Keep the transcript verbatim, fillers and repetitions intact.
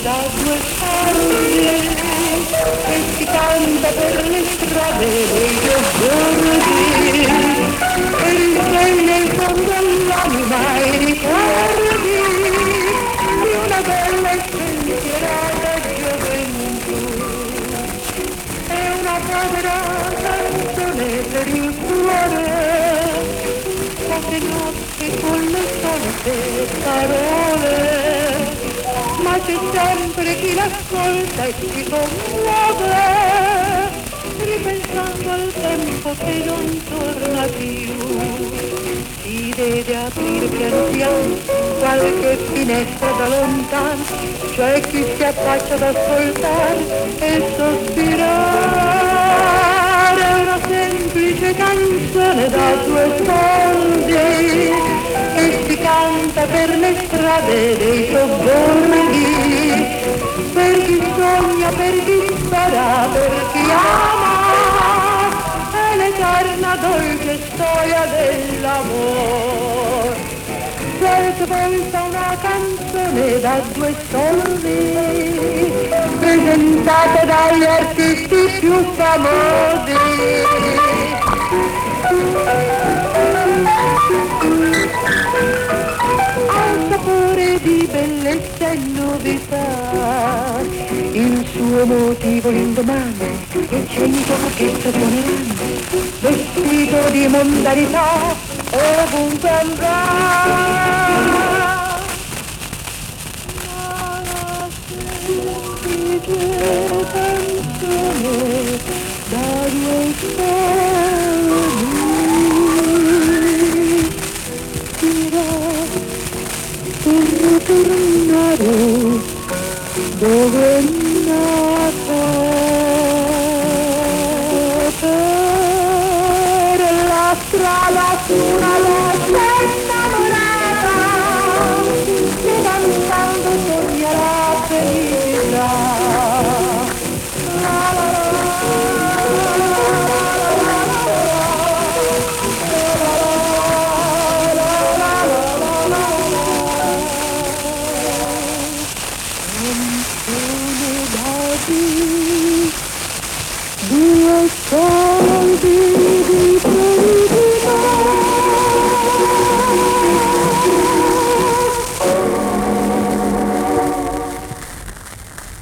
da due parti e si canta per le strade dei giorni e risveglia in fondo all'anima i ricordi di una bella e spensierata gioventù. È una povera canzone per il cuore, poche notti con le solite parole, ma c'è sempre chi l'ascolta e si commuove, ripensando al tempo che non torna più. Si vede aprire piano piano qualche finestra da lontano, c'è chi si affaccia ad ascoltare e sospirare una semplice canzone da due soldi e si canta per le strade dei sobborghi, per chi sogna, per chi spera, per chi ama, è l'eterna dolce storia dell'amor. Qualche volta una canzone da due soldi, presentata dagli artisti più famosi. Al sapore di bellezza e novità, il suo motivo l'indomani e cento orchestre suoneranno, vestito di mondanità ovunque andrà. Ma la semplice canzone da due soldi dirà per tornare dove è nata, per la strada su una vecchia innamorata che cantando sogna la felicità. La la due soldi